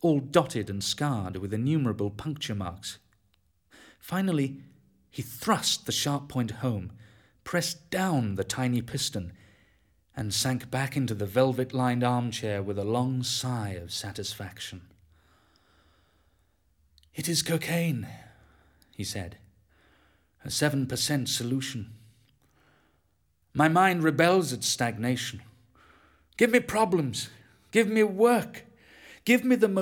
all dotted and scarred with innumerable puncture marks. Finally, he thrust the sharp point home, pressed down the tiny piston, and sank back into the velvet-lined armchair with a long sigh of satisfaction. "It is cocaine," he said. "A 7% solution. My mind rebels at stagnation. Give me problems. Give me work. Give me the